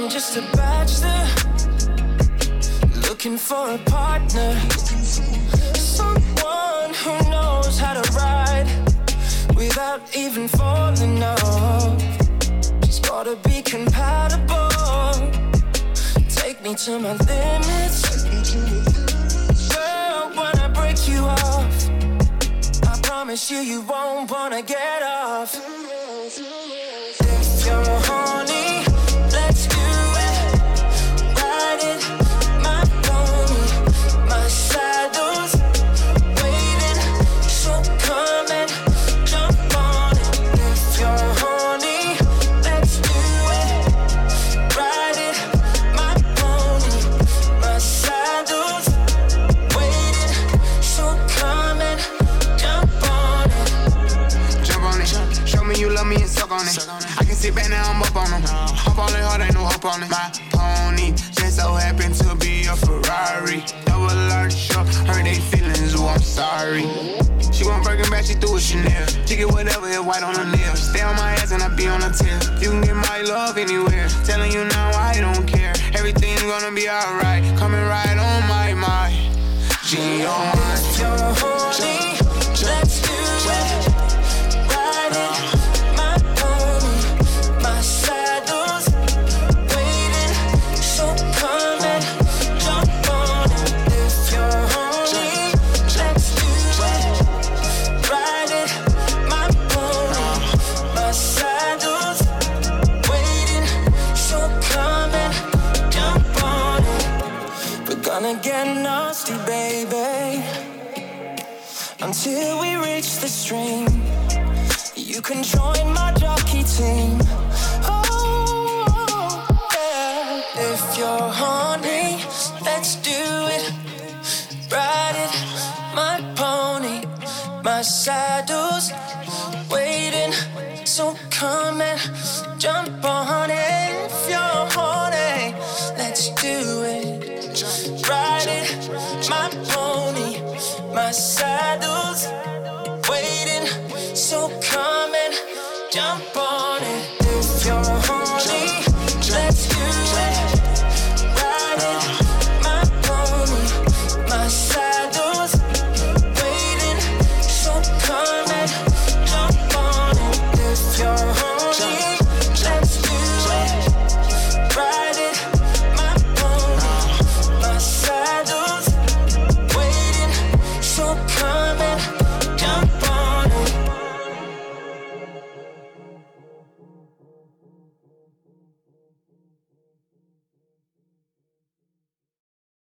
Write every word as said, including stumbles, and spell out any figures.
just a bachelor, looking for a partner, someone who knows how to ride without even falling off. She's gotta be compatible, take me to my limits. Girl, when I break you off, I promise you, you won't wanna get off. If you're horny, let's do it. Ride it, my pony, my saddle's waiting, so come and jump on it. If you're horny, let's do it. Ride it, my pony, my saddle's waiting, so come and jump on it. Jump on it, show me you love me and suck on it. I can sit back now, I'm up on them. Hop on it hard, ain't no hope on it. My pony just so happen to be a Ferrari. Double large show, hurt they feelings, oh I'm sorry. She want Birkin back, she threw a Chanel. She get whatever, it's white on her nails. Stay on my ass and I be on her tail. You can get my love anywhere. Telling you now I don't care. Everything's gonna be alright. Coming right on my mind. G on my If you're horny, let's do it. Ride it, my pony, my saddle's waiting, so come and jump on it. If you're horny, let's do it. Ride it, my pony, my saddle's waiting, so come and jump on it. We're gonna get nasty, baby, until we reach the stream. You can join my jockey team. Oh, yeah. If you're horny, let's do it. Ride it, my pony, my saddle's waiting, so come and jump on it. If you're horny, let's do